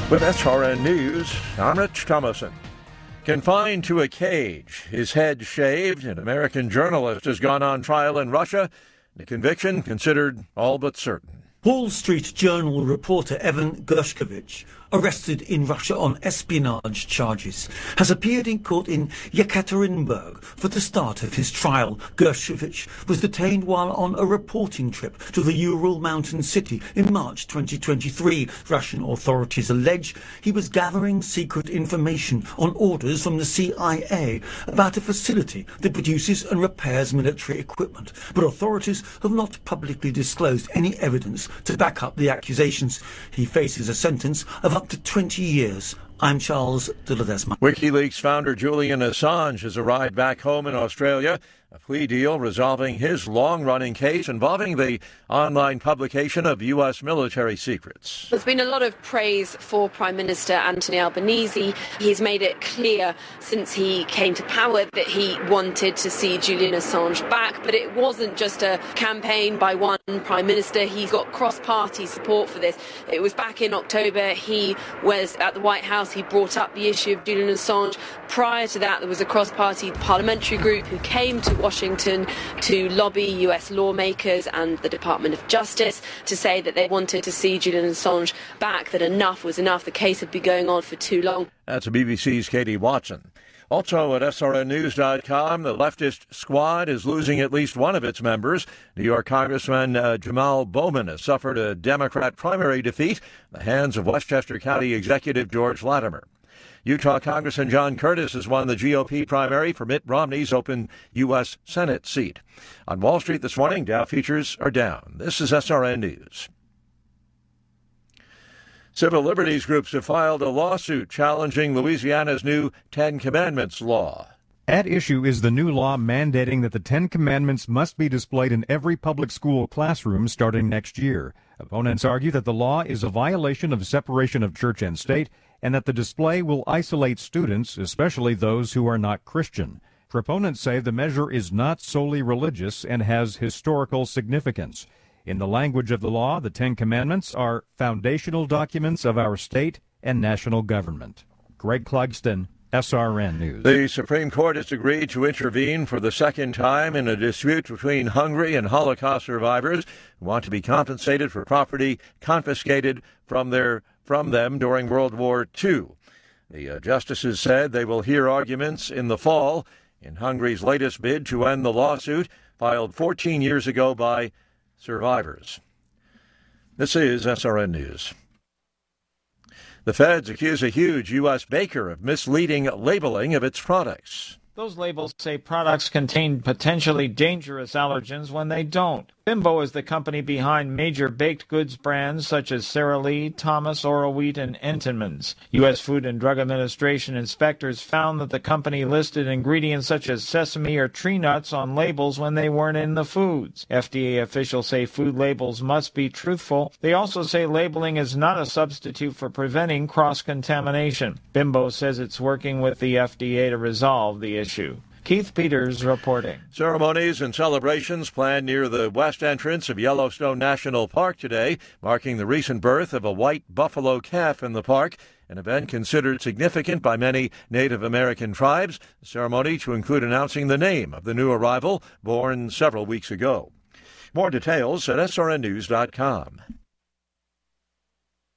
With SRN News, I'm Rich Thomason. Confined to a cage, his head shaved, an American journalist has gone on trial in Russia. The conviction considered all but certain. Wall Street Journal reporter Evan Gershkovich, arrested in Russia on espionage charges, has appeared in court in Yekaterinburg for the start of his trial. Gershkovich was detained while on a reporting trip to the Ural mountain city in March 2023. Russian authorities allege he was gathering secret information on orders from the CIA about a facility that produces and repairs military equipment, but authorities have not publicly disclosed any evidence to back up the accusations. He faces a sentence of up to 20 years. I'm Charles de Ledesma. WikiLeaks founder Julian Assange has arrived back home in Australia. A plea deal resolving his long-running case involving the online publication of U.S. military secrets. There's been a lot of praise for Prime Minister Anthony Albanese. He's made it clear since he came to power that he wanted to see Julian Assange back, but it wasn't just a campaign by one Prime Minister. He's got cross-party support for this. It was back in October. He was at the White House. He brought up the issue of Julian Assange. Prior to that, there was a cross-party parliamentary group who came to Washington to lobby US lawmakers and the Department of Justice to say that they wanted to see Julian Assange back, that enough was enough. The case had been going on for too long. That's BBC's Katie Watson. Also at srnnews.com, the leftist squad is losing at least one of its members. New York Congressman Jamal Bowman has suffered a Democrat primary defeat at the hands of Westchester County Executive George Latimer. Utah Congressman John Curtis has won the GOP primary for Mitt Romney's open U.S. Senate seat. On Wall Street this morning, Dow futures are down. This is SRN News. Civil liberties groups have filed a lawsuit challenging Louisiana's new Ten Commandments law. At issue is the new law mandating that the Ten Commandments must be displayed in every public school classroom starting next year. Opponents argue that the law is a violation of separation of church and state and that the display will isolate students, especially those who are not Christian. Proponents say the measure is not solely religious and has historical significance. In the language of the law, the Ten Commandments are foundational documents of our state and national government. Greg Clugston, SRN News. The Supreme Court has agreed to intervene for the second time in a dispute between Hungary and Holocaust survivors who want to be compensated for property confiscated from them during World War II. The justices said they will hear arguments in the fall in Hungary's latest bid to end the lawsuit filed 14 years ago by survivors. This is SRN News. The feds accuse a huge U.S. baker of misleading labeling of its products. Those labels say products contain potentially dangerous allergens when they don't. Bimbo is the company behind major baked goods brands such as Sara Lee, Thomas, Oral Wheat, and Entenmann's. U.S. Food and Drug Administration inspectors found that the company listed ingredients such as sesame or tree nuts on labels when they weren't in the foods. FDA officials say food labels must be truthful. They also say labeling is not a substitute for preventing cross-contamination. Bimbo says it's working with the FDA to resolve the issue. Keith Peters reporting. Ceremonies and celebrations planned near the west entrance of Yellowstone National Park today, marking the recent birth of a white buffalo calf in the park, an event considered significant by many Native American tribes. The ceremony to include announcing the name of the new arrival, born several weeks ago. More details at srnnews.com.